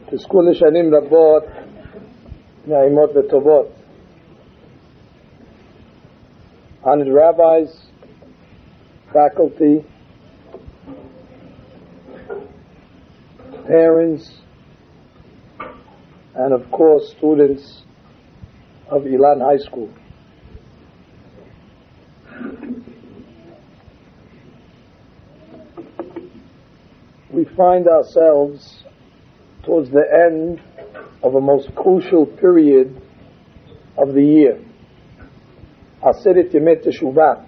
תזכו לשנים רבות, נעימות וטובות. Honored rabbis, faculty, parents, and of course students of Ilan High School. We find ourselves towards the end of a most crucial period of the year, Aseret Yemei Teshuvah.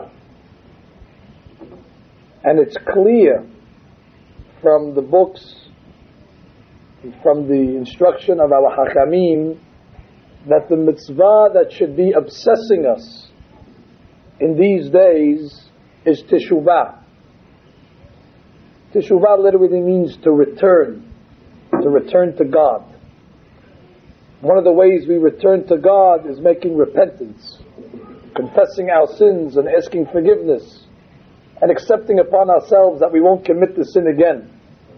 And it's clear from the books, from the instruction of our Hachamim, that the mitzvah that should be obsessing us in these days is Teshuvah. Teshuvah literally means to return to God. One of the ways we return to God is making repentance, confessing our sins and asking forgiveness, and accepting upon ourselves that we won't commit the sin again.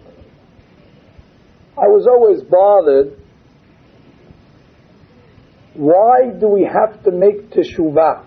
I was always bothered, why do we have to make teshuvah?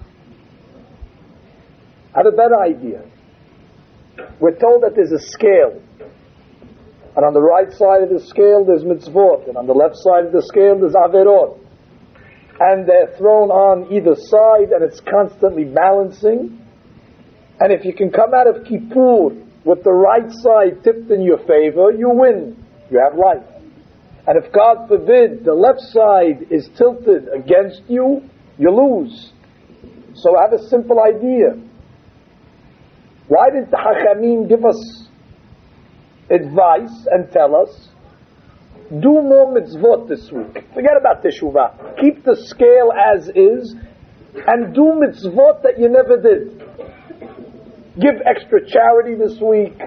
I had a better idea. We're told that there's a scale, and on the right side of the scale there's mitzvot, and on the left side of the scale there's averot, and they're thrown on either side, and it's constantly balancing. And if you can come out of Kippur with the right side tipped in your favor, you win. You have life. And if, God forbid, the left side is tilted against you, you lose. So I have a simple idea. Why didn't the Hachamim give us advice and tell us, do more mitzvot this week? Forget about teshuvah. Keep the scale as is, and do mitzvot that you never did. Give extra charity this week.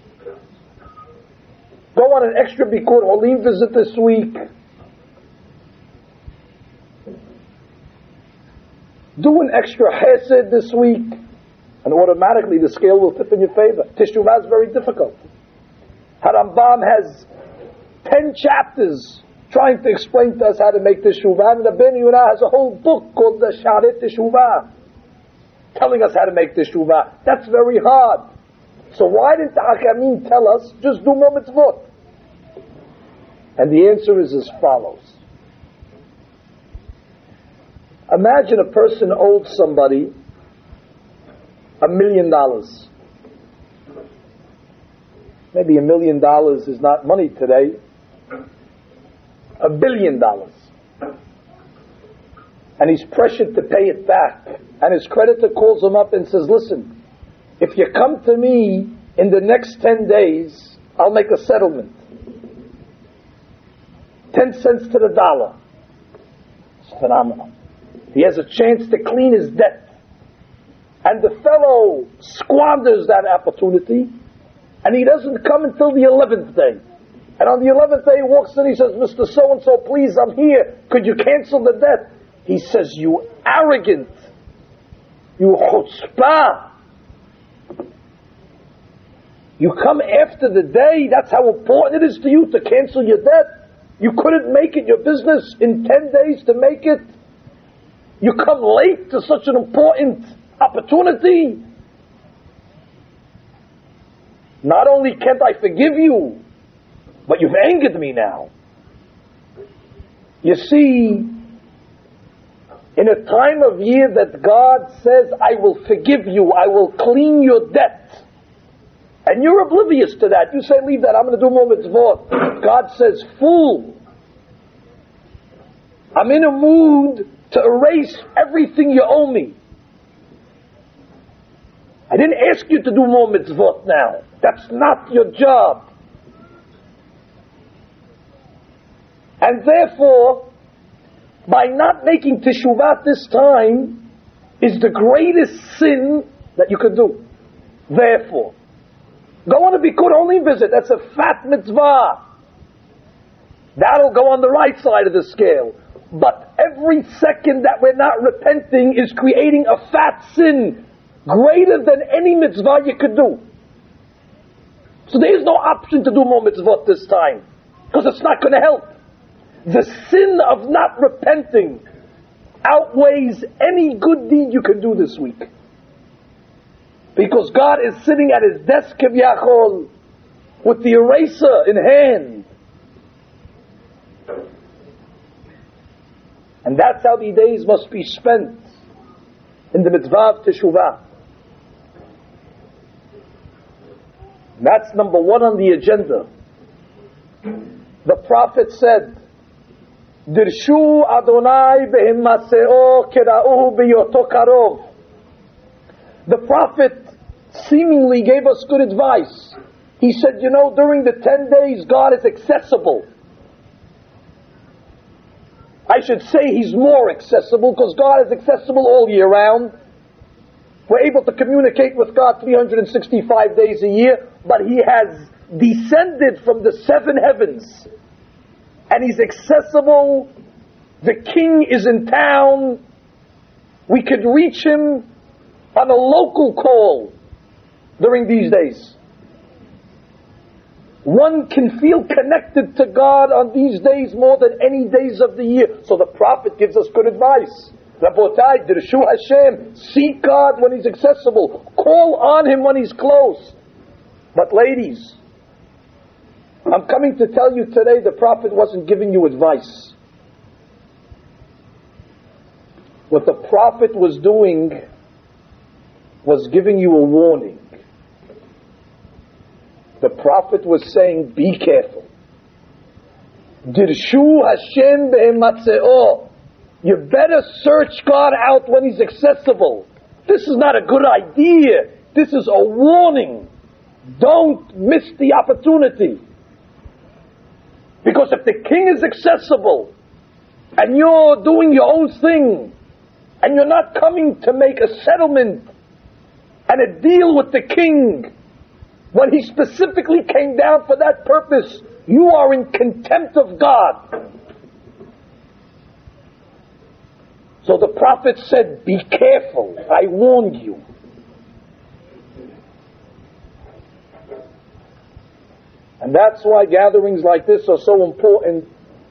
Go on an extra Bikur Olim visit this week. Do an extra Hesed this week, and automatically the scale will tip in your favor. Teshuvah is very difficult. Harambam has 10 chapters trying to explain to us how to make teshuvah, and the Ben Yonah has a whole book called the Sharet Teshuvah, telling us how to make teshuvah. That's very hard. So why didn't the Hachamim tell us, just do more mitzvot? And the answer is as follows. Imagine a person owed somebody $1 million. Maybe $1 million is not money today. $1 billion. And he's pressured to pay it back. And his creditor calls him up and says, listen, if you come to me in the next 10 days, I'll make a settlement. 10 cents to the dollar. It's phenomenal. He has a chance to clean his debt. And the fellow squanders that opportunity, and he doesn't come until the 11th day. And on the 11th day he walks in, he says, Mr. So-and-so, please, I'm here. Could you cancel the debt? He says, you arrogant, you chutzpah. You come after the day, that's how important it is to you to cancel your debt. You couldn't make it your business in 10 days to make it. You come late to such an important opportunity. Not only can't I forgive you, but you've angered me now. You see, in a time of year that God says, I will forgive you, I will clean your debt, and you're oblivious to that. You say, leave that, I'm going to do more mitzvot. God says, fool, I'm in a mood to erase everything you owe me. I didn't ask you to do more mitzvot now. That's not your job. And therefore, by not making teshuvah this time is the greatest sin that you could do. Therefore, go on a Bikur Olim visit. That's a fat mitzvah. That'll go on the right side of the scale. But every second that we're not repenting is creating a fat sin greater than any mitzvah you could do. So there is no option to do more mitzvot this time. because it's not going to help. The sin of not repenting outweighs any good deed you can do this week. Because God is sitting at his desk, Kiviyachol, with the eraser in hand. And that's how the days must be spent, in the mitzvah of Teshuvah. That's number one on the agenda. The Prophet said, Dirshu Adonai behimmaseo kera'uhu biyoto karov. The Prophet seemingly gave us good advice. He said, during the 10 days, God is accessible. I should say he's more accessible, because God is accessible all year round. We're able to communicate with God 365 days a year, but he has descended from the 7 heavens. And he's accessible. The king is in town. We could reach him on a local call during these days. One can feel connected to God on these days more than any days of the year. So the Prophet gives us good advice. Rabotai, Dirshu Hashem, seek God when he's accessible. Call on him when he's close. But ladies, I'm coming to tell you today, the Prophet wasn't giving you advice. What the Prophet was doing was giving you a warning. The Prophet was saying, be careful. Dirshu Hashem be'ematzeo. You better search God out when he's accessible. This is not a good idea. This is a warning. Don't miss the opportunity. Because if the king is accessible, and you're doing your own thing, and you're not coming to make a settlement and a deal with the king, when he specifically came down for that purpose, you are in contempt of God. So the Prophet said, be careful, I warned you. And that's why gatherings like this are so important,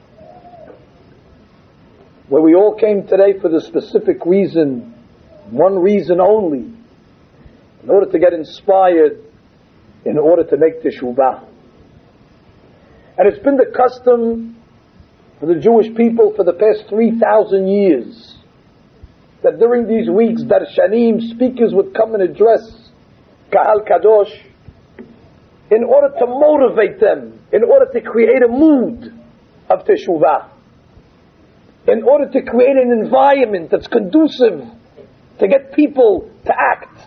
where we all came today for the specific reason, one reason only, in order to get inspired, in order to make teshuvah. And it's been the custom for the Jewish people for the past 3,000 years that during these weeks, darshanim, speakers would come and address Kahal Kadosh in order to motivate them, in order to create a mood of teshuvah, in order to create an environment that's conducive to get people to act.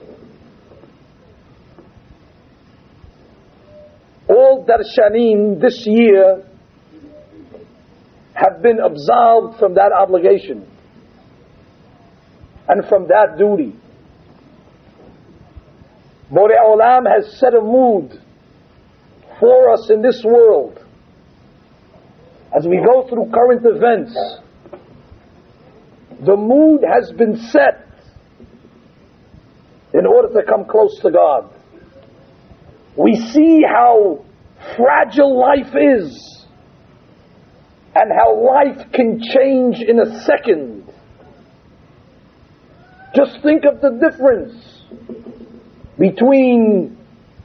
All darshanim this year have been absolved from that obligation and from that duty. Borei Olam has set a mood for us in this world. As we go through current events, the mood has been set in order to come close to God. We see how fragile life is and how life can change in a second. Just think of the difference between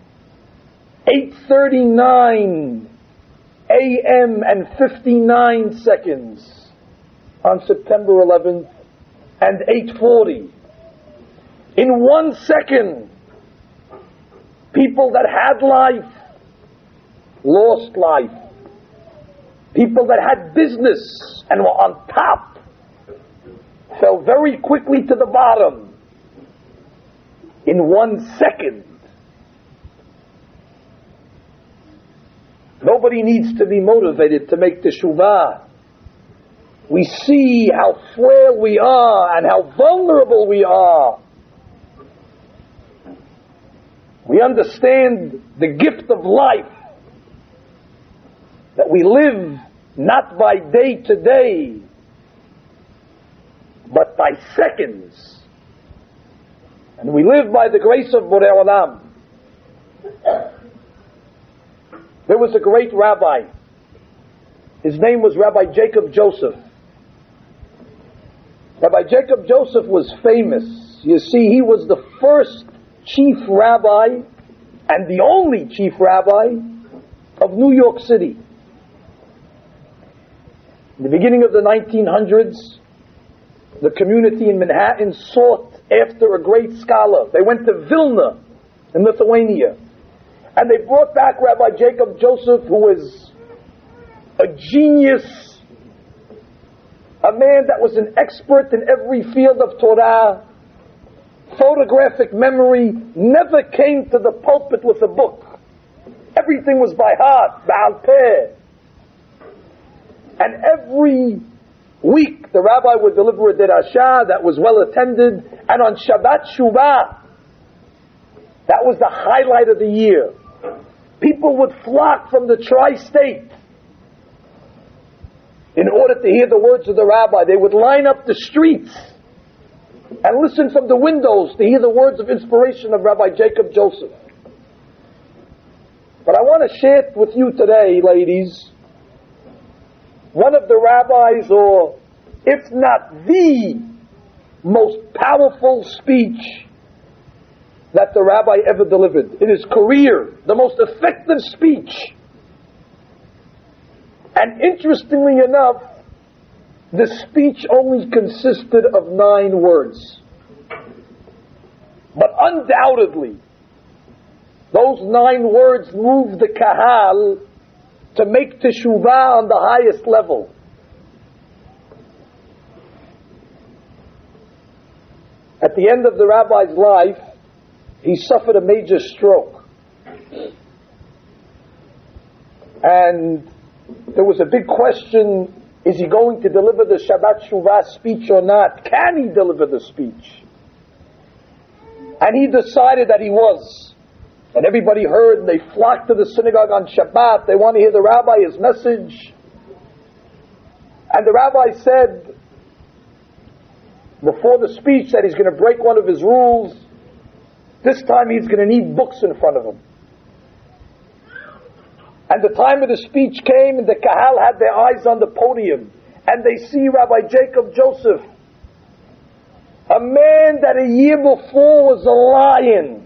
8:39 a.m. and 59 seconds on September 11th and 8:40. In 1 second, people that had life lost life. People that had business and were on top fell very quickly to the bottom in 1 second. Nobody needs to be motivated to make teshuvah. We see how frail we are and how vulnerable we are. We understand the gift of life, that we live not by day to day, but by seconds. And we live by the grace of Borei Olam. There was a great rabbi His name was Rabbi Jacob Joseph. Rabbi Jacob Joseph was famous. You see, he was the first chief rabbi and the only chief rabbi of New York City. In the beginning of the 1900s, the community in Manhattan sought after a great scholar. They went to Vilna in Lithuania, and they brought back Rabbi Jacob Joseph, who was a genius, a man that was an expert in every field of Torah, photographic memory, never came to the pulpit with a book. Everything was by heart, Baal Peh. And every week the rabbi would deliver a derasha that was well attended, and on Shabbat Shuvah, that was the highlight of the year. People would flock from the tri-state in order to hear the words of the rabbi. They would line up the streets and listen from the windows to hear the words of inspiration of Rabbi Jacob Joseph. But I want to share with you today, ladies, one of the rabbis, or if not the most powerful speech that the rabbi ever delivered in his career, the most effective speech. And interestingly enough, the speech only consisted of 9 words. But undoubtedly, those 9 words moved the kahal to make teshuvah on the highest level. At the end of the rabbi's life, he suffered a major stroke. And there was a big question, is he going to deliver the Shabbat Shuvah speech or not? Can he deliver the speech? And he decided that he was. And everybody heard, and they flocked to the synagogue on Shabbat. They want to hear the rabbi, his message. And the rabbi said, before the speech, that he's going to break one of his rules. This time he's going to need books in front of him. And the time of the speech came, and the kahal had their eyes on the podium. And they see Rabbi Jacob Joseph, a man that a year before was a lion,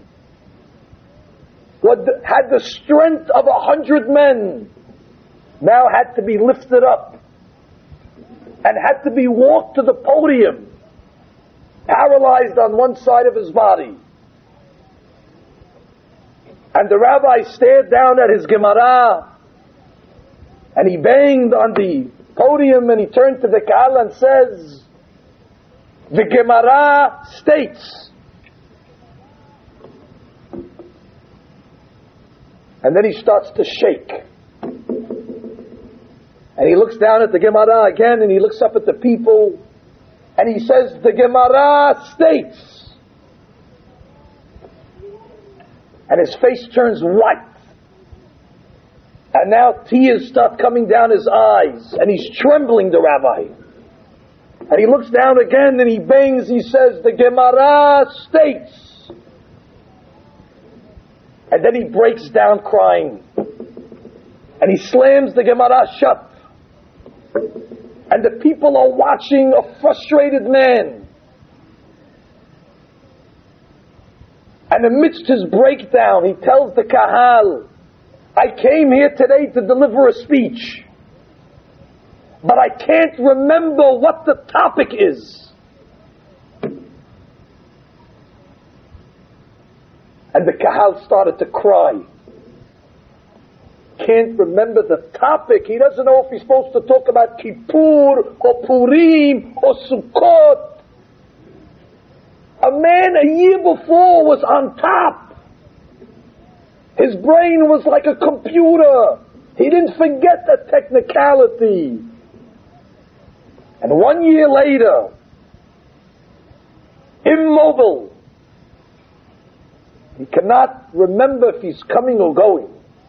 had the strength of 100 men, now had to be lifted up and had to be walked to the podium, paralyzed on one side of his body. And the rabbi stared down at his Gemara, and he banged on the podium, and he turned to the kahal and says, the Gemara states. And then he starts to shake. And he looks down at the Gemara again, and he looks up at the people, and he says, the Gemara states. And his face turns white. And now tears start coming down his eyes, and he's trembling, the rabbi. And he looks down again, and he bangs, he says, the Gemara states. And then he breaks down crying. And he slams the Gemara shut. And the people are watching a frustrated man. And amidst his breakdown, he tells the kahal, I came here today to deliver a speech, but I can't remember what the topic is. And the kahal started to cry. Can't remember the topic. He doesn't know if he's supposed to talk about Kippur or Purim or Sukkot. A man a year before was on top. His brain was like a computer. He didn't forget the technicality. And 1 year later, immobile, he cannot remember if he's coming or going.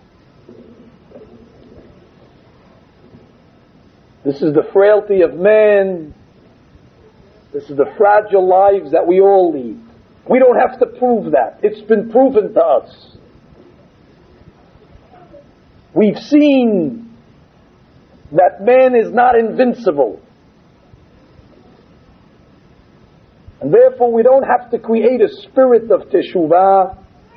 This is the frailty of man. This is the fragile lives that we all lead. We don't have to prove that. It's been proven to us. We've seen that man is not invincible. And therefore we don't have to create a spirit of teshuvah.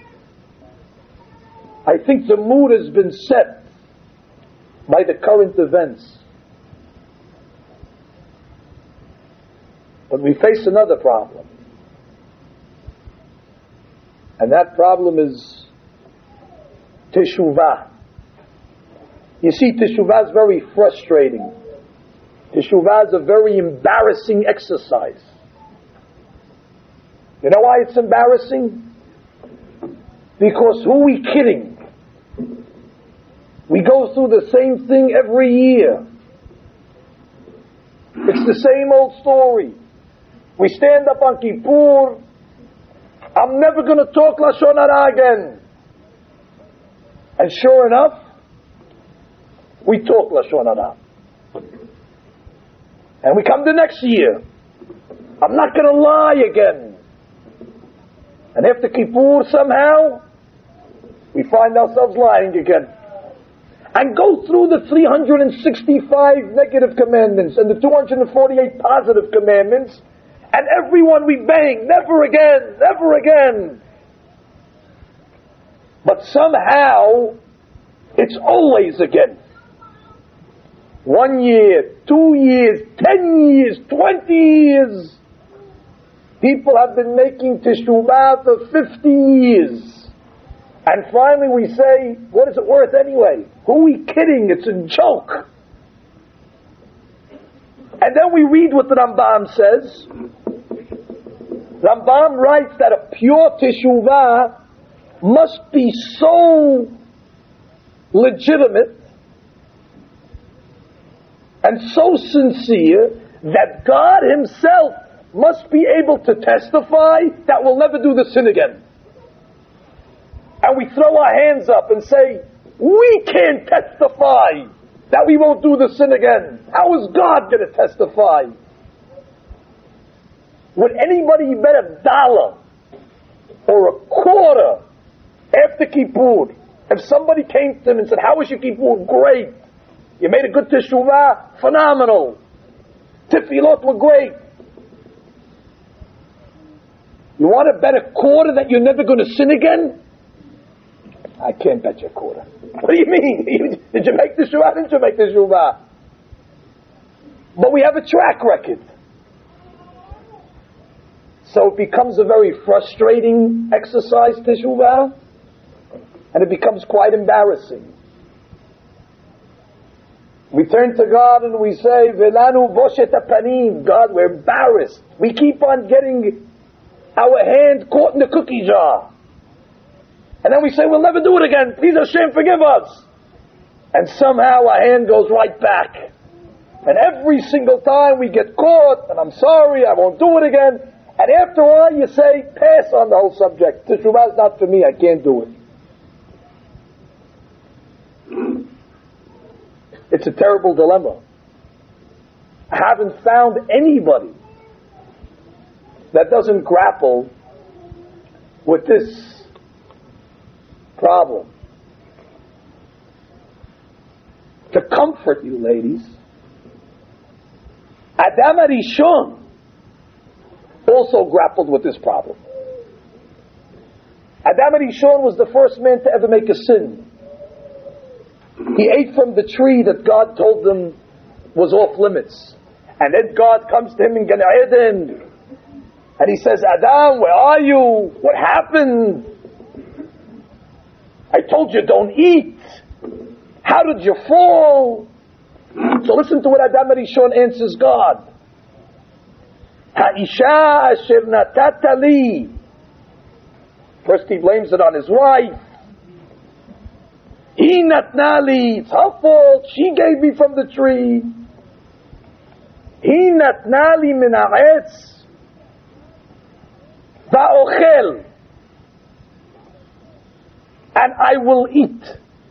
I think the mood has been set by the current events. But we face another problem. And that problem is teshuvah. You see, teshuvah is very frustrating. Teshuvah is a very embarrassing exercise. You know why it's embarrassing? Because who are we kidding? We go through the same thing every year. It's the same old story. We stand up on Kippur. I'm never going to talk Lashon Hara again. And sure enough, we talk Lashon Hara. And we come the next year. I'm not going to lie again. And after Kippur, somehow, we find ourselves lying again. And go through the 365 negative commandments and the 248 positive commandments, and everyone we bang, never again, never again. But somehow, it's always again. 1 year, 2 years, 10 years, 20 years. People have been making teshuvah for 50 years. And finally we say, what is it worth anyway? Who are we kidding? It's a joke. And then we read what the Rambam says. Rambam writes that a pure teshuvah must be so legitimate and so sincere that God Himself must be able to testify that we'll never do the sin again. And we throw our hands up and say, we can't testify that we won't do the sin again. How is God going to testify? Would anybody bet $1 or a quarter after Kippur, if somebody came to him and said, how was your Kippur? Great. You made a good teshuvah? Phenomenal. Tefillot were great. You want to bet a quarter that you're never going to sin again? I can't bet you a quarter. What do you mean? Did you make teshuvah? Didn't you make teshuvah? But we have a track record. So it becomes a very frustrating exercise, teshuvah, and it becomes quite embarrassing. We turn to God and we say, Velanu boshet hapanim. God, we're embarrassed. We keep on getting our hand caught in the cookie jar. And then we say, we'll never do it again. Please Hashem, forgive us. And somehow our hand goes right back. And every single time we get caught, and I'm sorry, I won't do it again. And after a while you say, pass on the whole subject. Teshuvah is not for me, I can't do it. It's a terrible dilemma. I haven't found anybody that doesn't grapple with this problem. To comfort you ladies, Adam HaRishon also grappled with this problem. Adam HaRishon was the first man to ever make a sin. He ate from the tree that God told them was off limits. And then God comes to him in Gan Eden and He says, Adam, where are you? What happened? I told you don't eat. How did you fall? So listen to what Adam HaRishon answers God. Ha'isha asher natata li. First he blames it on his wife. He natna li. It's her fault. She gave me from the tree. He natna li min ha'etz. Va'ochel. And I will eat.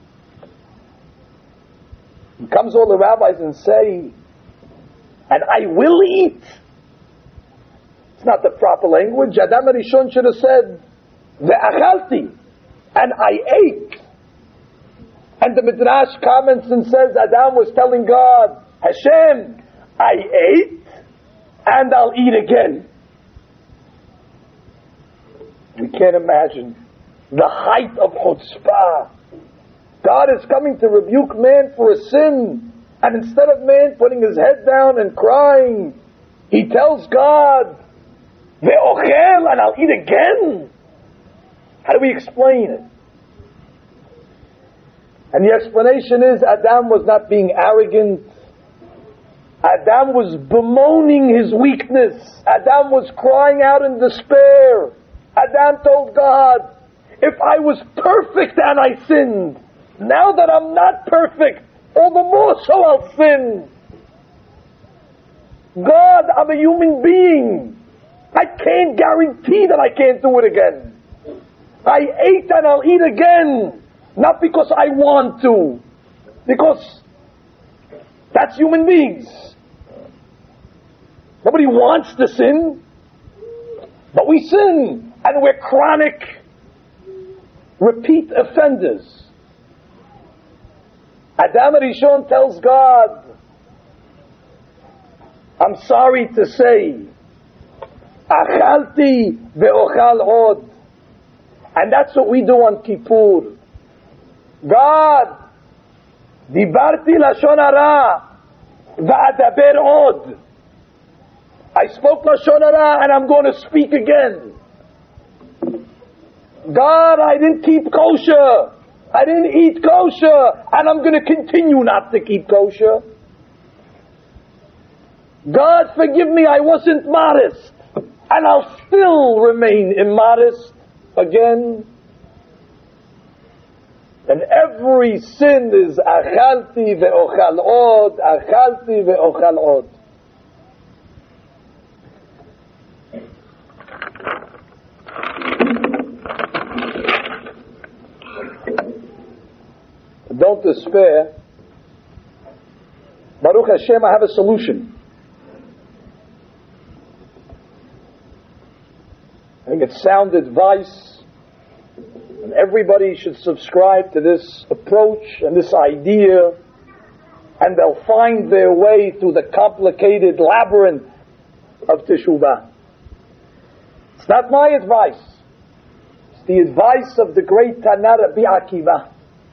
He comes all the rabbis and say, and I will eat. It's not the proper language. Adam HaRishon should have said, ve'achalti, and I ate. And the Midrash comments and says Adam was telling God, Hashem, I ate and I'll eat again. We can't imagine the height of chutzpah. God is coming to rebuke man for a sin, and instead of man putting his head down and crying, he tells God, Ve'ochel, and I'll eat again. How do we explain it? And the explanation is Adam was not being arrogant. Adam was bemoaning his weakness. Adam was crying out in despair. Adam told God, if I was perfect and I sinned, now that I'm not perfect, all the more so I'll sin. God, I'm a human being. I can't guarantee that I can't do it again. I ate and I'll eat again. Not because I want to, because that's human beings. Nobody wants to sin, but we sin, and we're chronic, repeat offenders. Adam Rishon tells God, I'm sorry to say, Achalti ve'ochal od. And that's what we do on Kippur. God, dibarti lashon hara va'adaber od. I spoke lashon hara and I'm going to speak again. God, I didn't keep kosher. I didn't eat kosher, and I'm going to continue not to keep kosher. God, forgive me, I wasn't modest, and I'll still remain immodest again. And every sin is achalti ve'ochal od, achalti ve'ochal od. Don't despair. Baruch Hashem, I have a solution. I think it's sound advice, and everybody should subscribe to this approach and this idea, and they'll find their way through the complicated labyrinth of Teshuvah. It's not my advice. It's the advice of the great Tana Rabbi Akiva.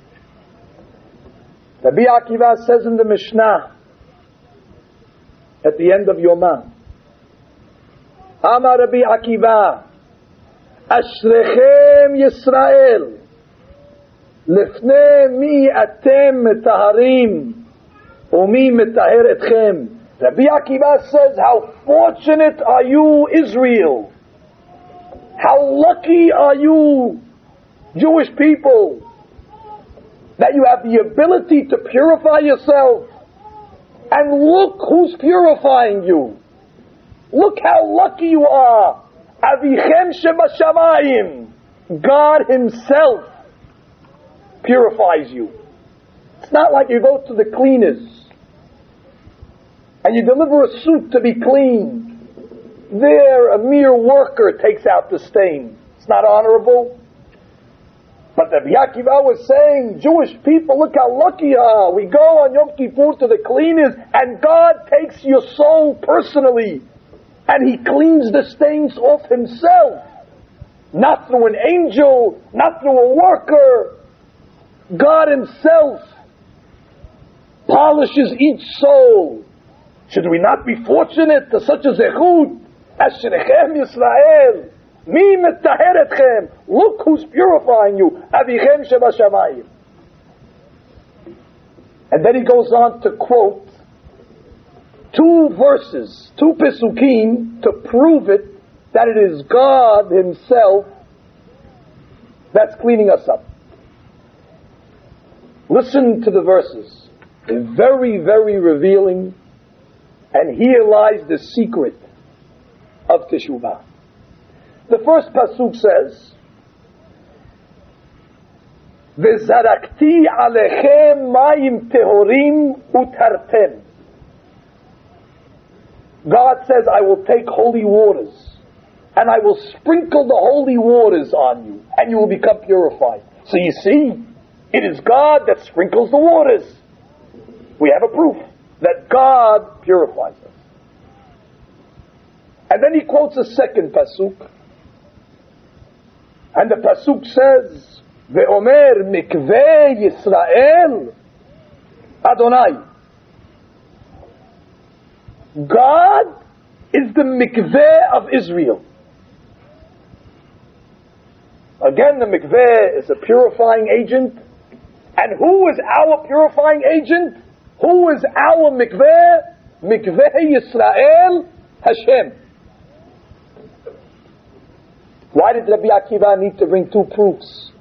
Rabbi Akiva says in the Mishnah, at the end of Yomah, Amar Rabbi Akiva, Ashrechem Yisrael, Lefnei mi atem metaharim, umi metaher etchem. Rabbi Akiva says, how fortunate are you, Israel? How lucky are you, Jewish people, that you have the ability to purify yourself. And look who's purifying you. Look how lucky you are. Avichem shebashamayim. God Himself purifies you. It's not like you go to the cleaners and you deliver a suit to be cleaned. There, a mere worker takes out the stain. It's not honorable. But Rabbi Akiva was saying, Jewish people, look how lucky you are. We go on Yom Kippur to the cleaners, and God takes your soul personally, and He cleans the stains off Himself. Not through an angel, not through a worker. God Himself polishes each soul. Should we not be fortunate to such a zechut? Ashrechem Yisrael. Mi metaher etchem. Look who's purifying you. Avichem shebashamayim. And then he goes on to quote 2 verses, 2 pesukim, to prove it that it is God Himself that's cleaning us up. Listen to the verses. They're very, very revealing, and here lies the secret of Teshuvah. The first pasuk says, "V'zarakti alechem mayim tehorim utartem." God says, I will take holy waters, and I will sprinkle the holy waters on you, and you will become purified. So you see, It is God that sprinkles the waters. We have a proof that God purifies us. And then he quotes a second pasuk. And the pasuk says, Ve'omer mikveh Yisrael Adonai. God is the mikveh of Israel. Again, the mikveh is a purifying agent. And who is our purifying agent? Who is our mikveh? Mikveh Yisrael Hashem. Why did Rabbi Akiva need to bring two proofs?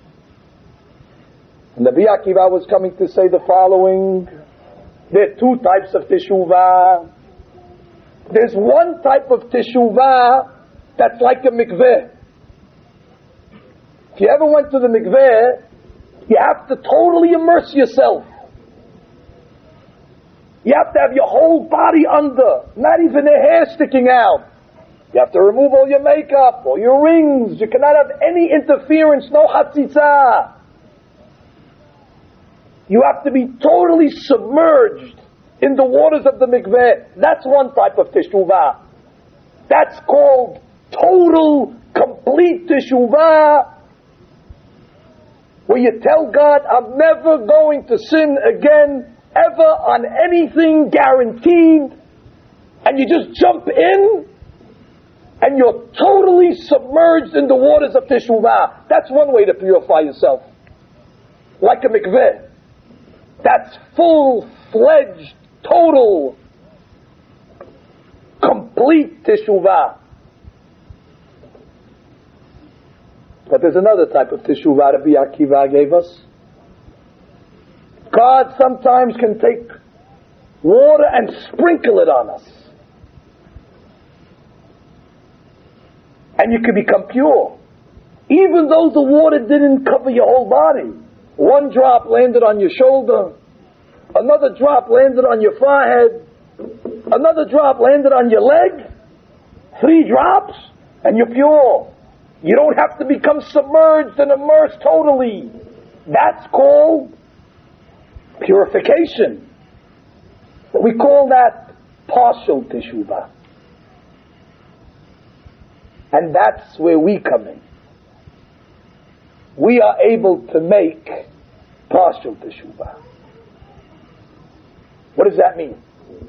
And Rabbi Akiva was coming to say the following. There are two types of teshuvah. There's one type of teshuvah that's like a mikveh. If you ever went to the mikveh, you have to totally immerse yourself. You have to have your whole body under, not even a hair sticking out. You have to remove all your makeup, all your rings. You cannot have any interference, no hatzitza. You have to be totally submerged in the waters of the mikveh. That's one type of teshuvah. That's called total, complete teshuvah, where you tell God, I'm never going to sin again, ever, on anything, guaranteed. And you just jump in, and you're totally submerged in the waters of teshuvah. That's one way to purify yourself. Like a mikveh. That's full-fledged, total, complete teshuvah. But there's another type of teshuvah Rabbi Akiva gave us. God sometimes can take water and sprinkle it on us. And you can become pure. Even though the water didn't cover your whole body. One drop landed on your shoulder. Another drop landed on your forehead. Another drop landed on your leg. 3 drops and you're pure. You don't have to become submerged and immersed totally. That's called purification. But we call that partial teshuvah. And that's where we come in. We are able to make partial teshuvah. What does that mean?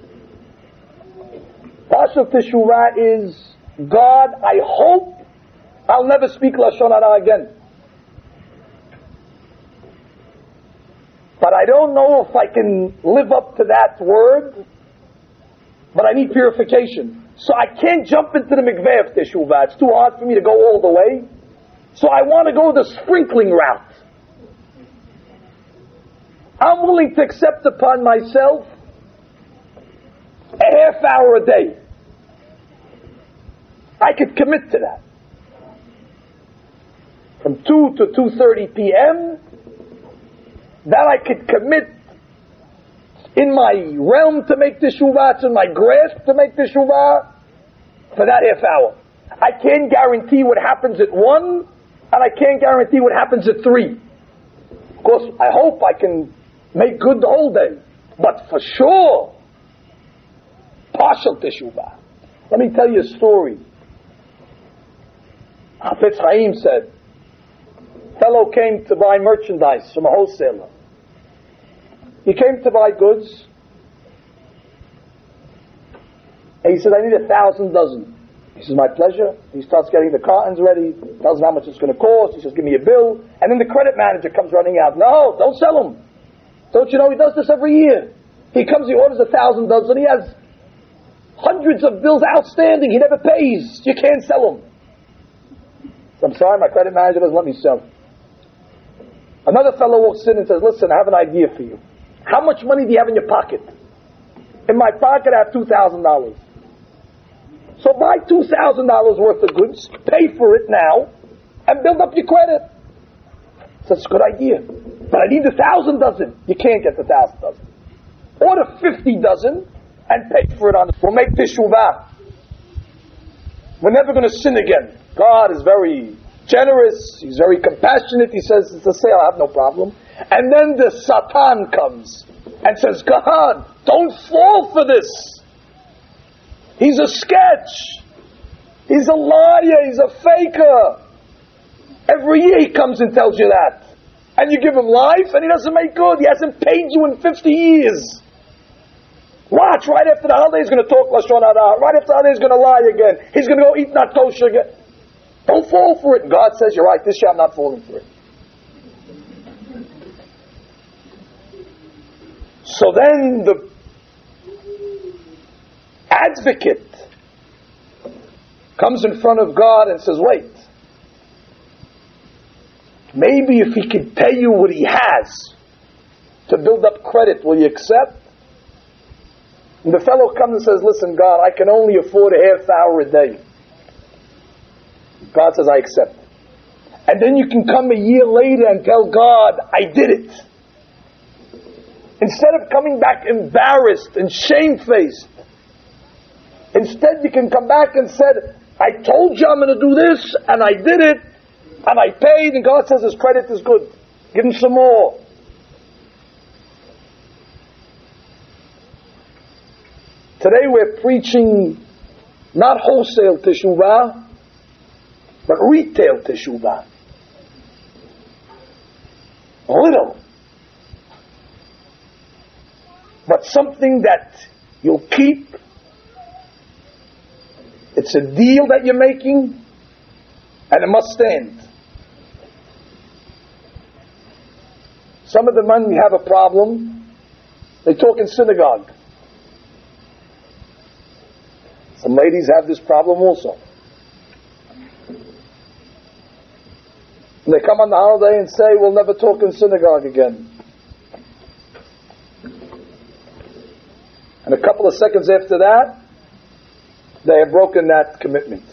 Partial teshuvah is, God, I hope I'll never speak Lashon Hara again. But I don't know if I can live up to that word, but I need purification. So I can't jump into the mikveh of teshuvah. It's too hard for me to go all the way. So I want to go the sprinkling route. I'm willing to accept upon myself a half hour a day. I could commit to that. From 2 to 2:30 p.m., that I could commit in my realm to make teshuvah, it's in my grasp to make teshuvah for that half hour. I can't guarantee what happens at 1, and I can't guarantee what happens at 3. Of course, I hope I can make good the whole day. But for sure, partial teshuvah. Let me tell you a story. Hafetz Chaim said, fellow came to buy merchandise from a wholesaler. He came to buy goods. And he said, I need 1,000 dozen. He says, my pleasure. He starts getting the cartons ready, tells him how much it's going to cost. He says, give me a bill. And then the credit manager comes running out. No, don't sell them. Don't you know he does this every year? He comes, he orders 1,000 dozen. He has hundreds of bills outstanding. He never pays. You can't sell them. So I'm sorry, my credit manager doesn't let me sell. Another fellow walks in and says, listen, I have an idea for you. How much money do you have in your pocket? In my pocket, I have $2,000. So buy $2,000 worth of goods, pay for it now, and build up your credit. So that's a good idea. But I need 1,000 dozen. You can't get 1,000 dozen. Order 50 dozen and pay for it on. We'll make teshuvah. We're never going to sin again. God is very generous, he's very compassionate, he says it's a sale, I have no problem. And then the Satan comes and says, God, don't fall for this. He's a sketch. He's a liar, he's a faker. Every year he comes and tells you that. And you give him life and he doesn't make good. He hasn't paid you in 50 years. Watch, right after the holiday he's going to talk Lashon Hara. Right after the holiday he's going to lie again. He's going to go eat not kosher again. Don't fall for it. And God says, you're right, this year I'm not falling for it. So then the advocate comes in front of God and says, wait, maybe if he can pay you what he has to build up credit, will you accept? And the fellow comes and says, listen, God, I can only afford a half hour a day. God says, I accept. And then you can come a year later and tell God, I did it. Instead of coming back embarrassed and shamefaced, instead you can come back and said, I told you I'm going to do this, and I did it, and I paid, and God says his credit is good. Give him some more. Today we're preaching not wholesale teshuvah, but retail teshuvah. A little. But something that you'll keep. It's a deal that you're making, and it must stand. Some of the men have a problem. They talk in synagogue. Some ladies have this problem also. And they come on the holiday and say, we'll never talk in synagogue again. And a couple of seconds after that, they have broken that commitment.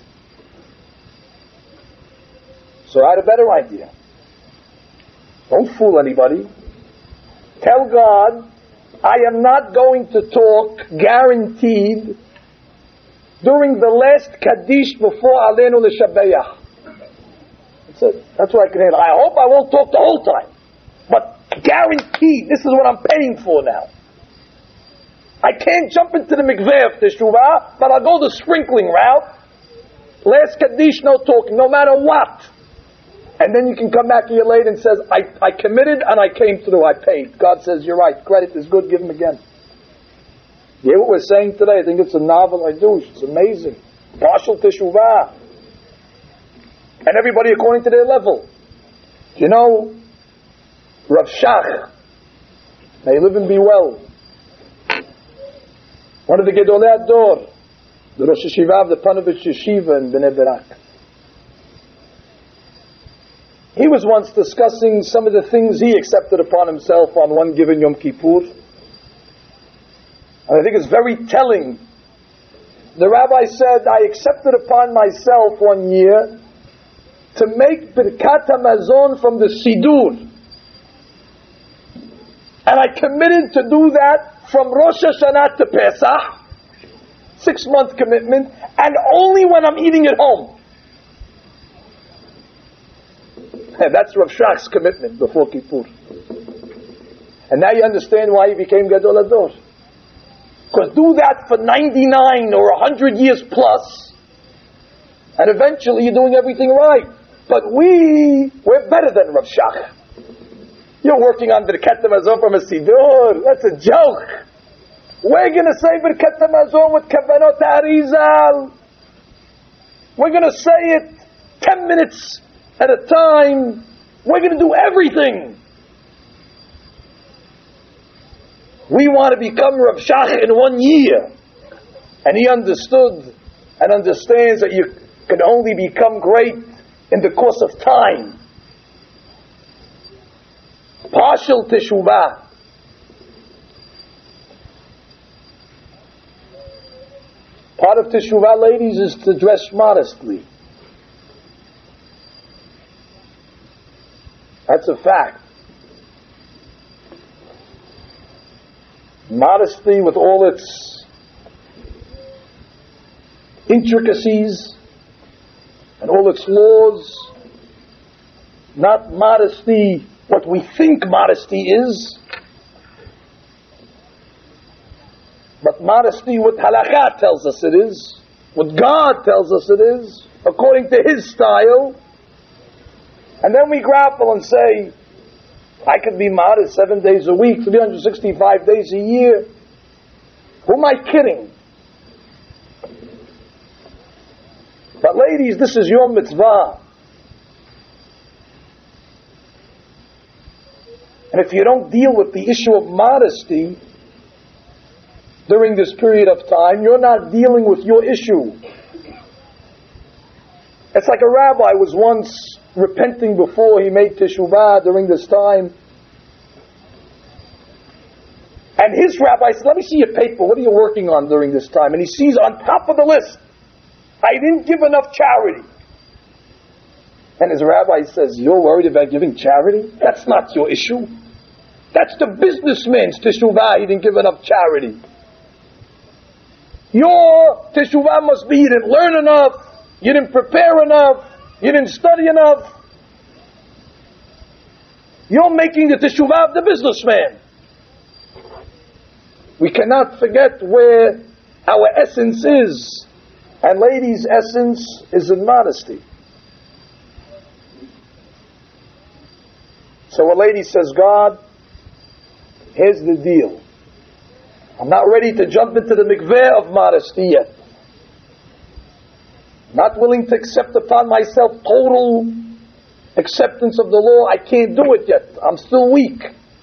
So I had a better idea. Don't fool anybody. Tell God, I am not going to talk, guaranteed, during the last Kaddish before Aleinu L'Shabeach. That's it. That's what I can handle. I hope I won't talk the whole time. But guaranteed, this is what I'm paying for now. I can't jump into the mikveh of teshuvah, but I'll go the sprinkling route. Last Kaddish, no talking, no matter what. And then you can come back a year later and says, I committed and I came through, I paid. God says, you're right, credit is good, give him again. You hear what we're saying today? I think it's a novel I do. It's amazing. Partial teshuvah. And everybody according to their level. You know, Rav Shach, may live and be well. One of the Gedolei Ador, the Rosh Yeshiva of the Panovich Yeshiva in Bnei Brak. He was once discussing some of the things he accepted upon himself on one given Yom Kippur. And I think it's very telling. The rabbi said, I accepted upon myself one year to make Birkat HaMazon from the Sidur. And I committed to do that from Rosh Hashanah to Pesach, 6-month commitment, and only when I'm eating at home. And that's Rav Shach's commitment before Kippur. And now you understand why he became Gadol Ador. Because do that for 99 or 100 years plus, and eventually you're doing everything right. But we're better than Rav Shach. You're working on Birkat HaMazon from a Sidur. That's a joke. We're going to say Birkat HaMazon with Kavanot Arizal. We're going to say it 10 minutes at a time. We're going to do everything. We want to become Rav Shach in 1 year. And he understood and understands that you can only become great in the course of time. Partial teshuvah. Part of teshuvah, ladies, is to dress modestly. That's a fact. Modesty with all its intricacies and all its laws Not modesty, what we think modesty is, but modesty what halakha tells us it is, what God tells us it is, according to His style. And then we grapple and say, I could be modest 7 days a week, 365 days a year. Who am I kidding? But ladies, this is your mitzvah. And if you don't deal with the issue of modesty during this period of time, you're not dealing with your issue. It's like a rabbi was once repenting before he made teshuvah during this time. And his rabbi said, let me see your paper. What are you working on during this time? And he sees on top of the list, I didn't give enough charity. And his rabbi says, you're worried about giving charity? That's not your issue. That's the businessman's teshuvah. He didn't give enough charity. Your teshuvah must be you didn't learn enough, you didn't prepare enough, you didn't study enough. You're making the teshuvah of the businessman. We cannot forget where our essence is. And ladies' essence is in modesty. So a lady says, God, here's the deal. I'm not ready to jump into the mikveh of modesty yet. Not willing to accept upon myself total acceptance of the law. I can't do it yet. I'm still weak.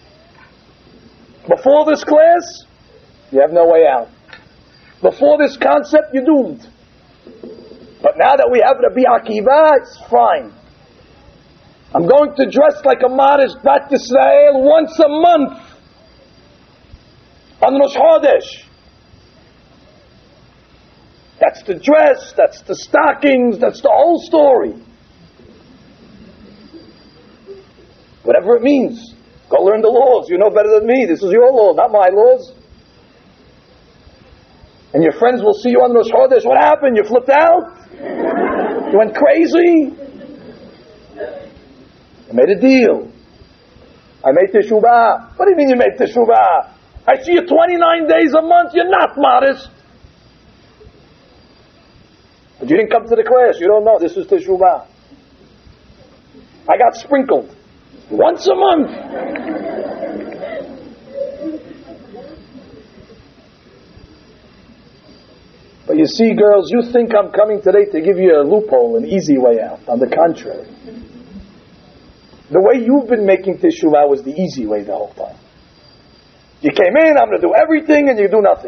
Before this class, you have no way out. Before this concept, you're doomed. But now that we have Rabbi Akiva, it's fine. I'm going to dress like a modest Bat Yisrael once a month on Rosh Chodesh. That's the dress, that's the stockings, that's the whole story. Whatever it means. Go learn the laws. You know better than me. This is your law, not my laws. And your friends will see you on Rosh Chodesh. What happened? You flipped out? You went crazy? I made a deal. I made teshuvah. What do you mean you made teshuvah? I see you 29 days a month. You're not modest. But you didn't come to the class. You don't know. This is teshuvah. I got sprinkled. Once a month. But you see, girls, you think I'm coming today to give you a loophole, an easy way out. On the contrary. The way you've been making teshuvah was the easy way the whole time. You came in, I'm going to do everything, and you do nothing.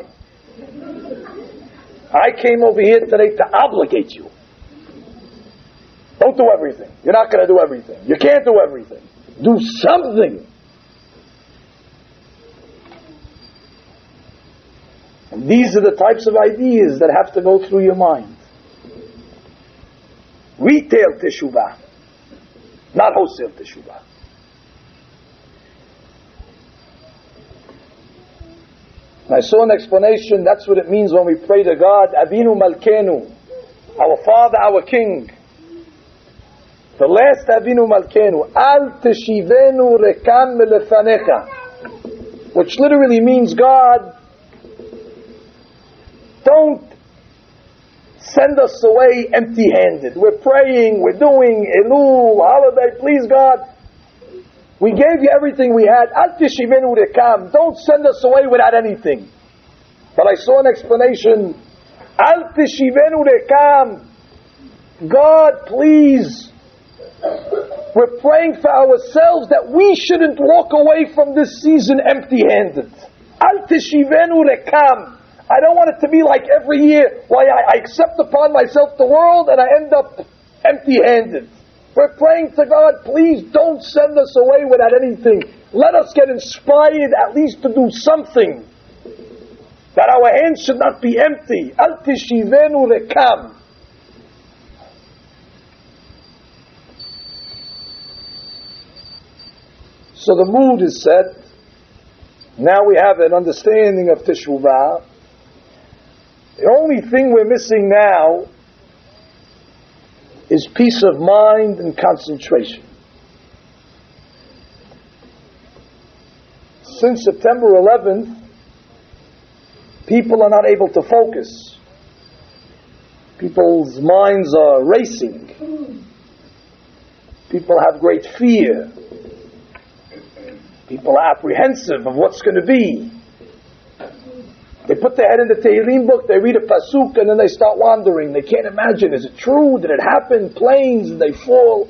I came over here today to obligate you. Don't do everything. You're not going to do everything. You can't do everything. Do something. And these are the types of ideas that have to go through your mind. Retail teshuvah, not wholesale teshuvah. And I saw an explanation, that's what it means when we pray to God, Avinu Malkenu, our Father, our King. The last Avinu Malkenu, Al Teshivenu Rekam Melefanecha, which literally means, God, don't send us away empty-handed. We're praying, we're doing Elul, holiday, please God. We gave you everything we had. Al tishivenu rekam. Don't send us away without anything. But I saw an explanation. Al tishivenu rekam. God, please. We're praying for ourselves that we shouldn't walk away from this season empty-handed. Al tishivenu rekam. I don't want it to be like every year, why I accept upon myself the world and I end up empty-handed. We're praying to God, please don't send us away without anything. Let us get inspired at least to do something. That our hands should not be empty. Al tishivenu rekam. So the mood is set. Now we have an understanding of teshuvah. The only thing we're missing now is peace of mind and concentration. since September 11th, people are not able to focus. People's minds are racing. People have great fear. People are apprehensive of what's going to be. They put their head in the Tehillim book, they read a pasuk, and then they start wandering. They can't imagine, is it true? Did it happen? Planes, did they fall?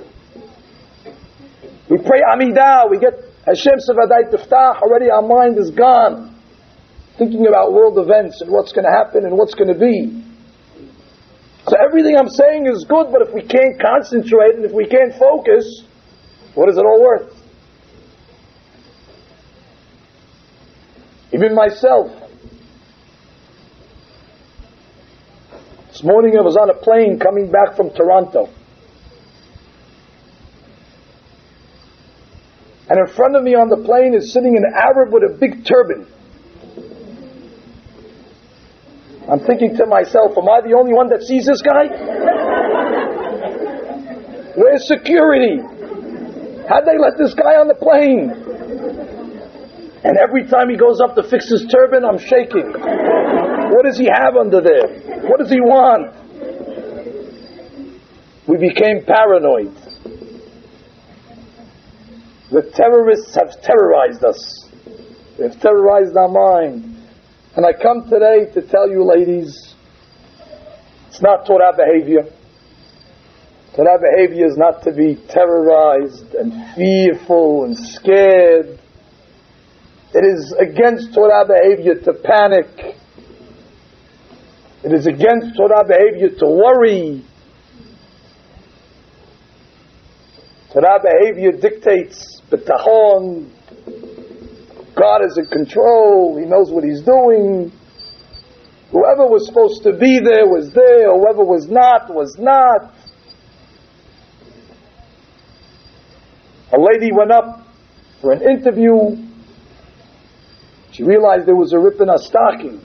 We pray Amidah, we get Hashem Sevadai Tiftach, already our mind is gone. Thinking about world events and what's going to happen and what's going to be. So everything I'm saying is good, but if we can't concentrate and if we can't focus, what is it all worth? Even myself. This morning I was on a plane coming back from Toronto. And in front of me on the plane is sitting an Arab with a big turban. I'm thinking to myself, am I the only one that sees this guy? Where's security? How'd they let this guy on the plane? And every time he goes up to fix his turban, I'm shaking. What does he have under there? What does he want? We became paranoid. The terrorists have terrorized us. They've terrorized our mind. And I come today to tell you, ladies, it's not Torah behavior. Torah behavior is not to be terrorized and fearful and scared. It is against Torah behavior to panic. It is against Torah behavior to worry. Torah behavior dictates bitachon. God is in control. He knows what He's doing. Whoever was supposed to be there was there. Whoever was not was not. A lady went up for an interview. She realized there was a rip in her stocking.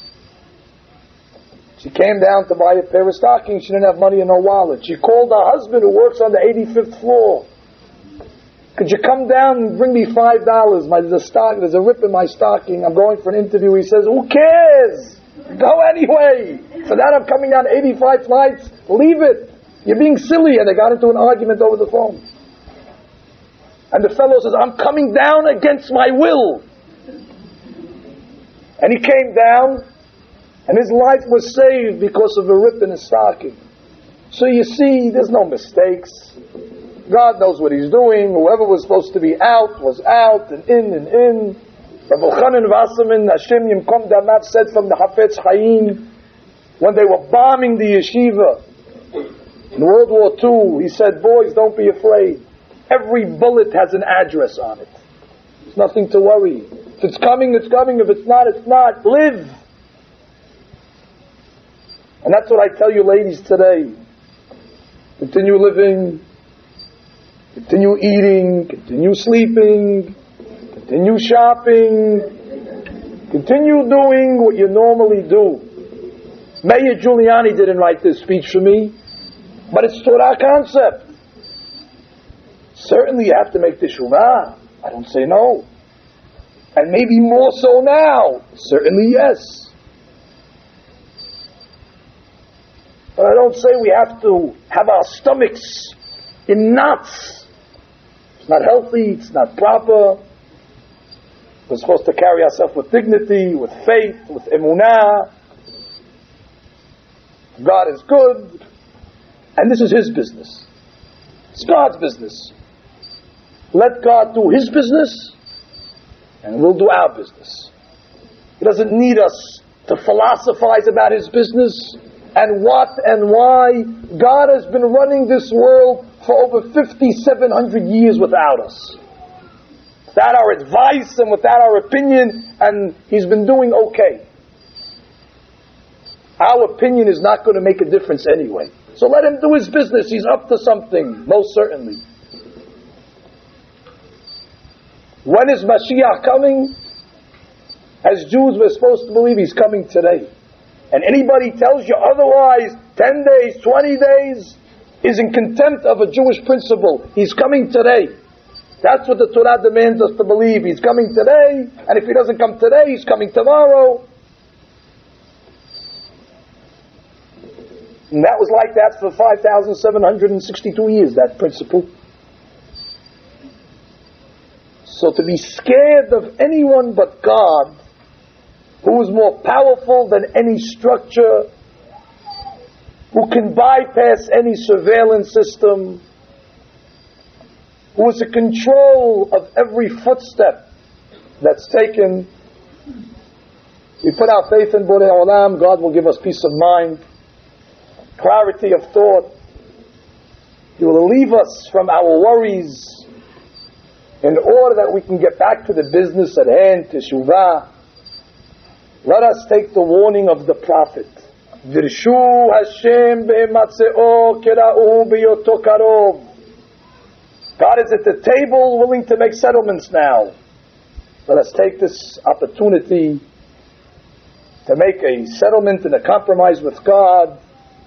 She came down to buy a pair of stockings. She didn't have money in her wallet. She called her husband who works on the 85th floor. Could you come down and bring me $5? There's a rip in my stocking. I'm going for an interview. He says, who cares? Go anyway. For that I'm coming down 85 flights. Leave it. You're being silly. And they got into an argument over the phone. And the fellow says, I'm coming down against my will. And he came down, and his life was saved because of a rip in his stocking. So you see, there's no mistakes. God knows what He's doing. Whoever was supposed to be out was out, and in. Rav Elchanan Wasserman, Hashem Yimkom Damav, said from the Hafetz Chaim, when they were bombing the yeshiva in World War II, he said, boys, don't be afraid. Every bullet has an address on it. There's nothing to worry. If it's coming, it's coming. If it's not, it's not. Live. And that's what I tell you ladies today. Continue living. Continue eating. Continue sleeping. Continue shopping. Continue doing what you normally do. Mayor Giuliani didn't write this speech for me, but it's Torah concept. Certainly you have to make teshuvah. I don't say no. And maybe more so now. Certainly yes. But I don't say we have to have our stomachs in knots. It's not healthy. It's not proper. We're supposed to carry ourselves with dignity, with faith, with emunah. God is good. And this is His business. It's God's business. Let God do His business, and we'll do our business. He doesn't need us to philosophize about His business and what and why. God has been running this world for over 5,700 years without us. Without our advice and without our opinion, and He's been doing okay. Our opinion is not going to make a difference anyway. So let Him do His business. He's up to something, most certainly. When is Mashiach coming? As Jews, we're supposed to believe He's coming today. And anybody tells you otherwise, 10 days, 20 days, is in contempt of a Jewish principle. He's coming today. That's what the Torah demands us to believe. He's coming today, and if he doesn't come today, he's coming tomorrow. And that was like that for 5,762 years, that principle. So to be scared of anyone but God, who is more powerful than any structure, who can bypass any surveillance system, who is in control of every footstep that's taken. We put our faith in Borei Olam, God will give us peace of mind, clarity of thought. He will relieve us from our worries in order that we can get back to the business at hand, teshuvah. Let us take the warning of the Prophet. Virshu Hashem be'ematzeo kera'u beyoto karov. God is at the table willing to make settlements now. Let us take this opportunity to make a settlement and a compromise with God.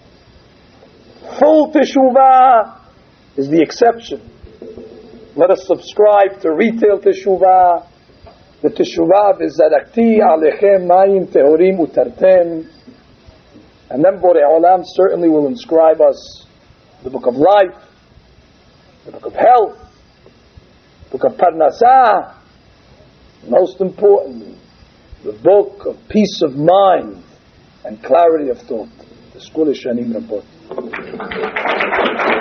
Full teshuvah is the exception. Let us subscribe to retail teshuvah. The teshuvah v'zarakti alechem mayim tehorim utartem. And then Borei Olam certainly will inscribe us the book of life, the book of health, the book of parnasah, most importantly, the book of peace of mind and clarity of thought. The Skol Shanim Rabot.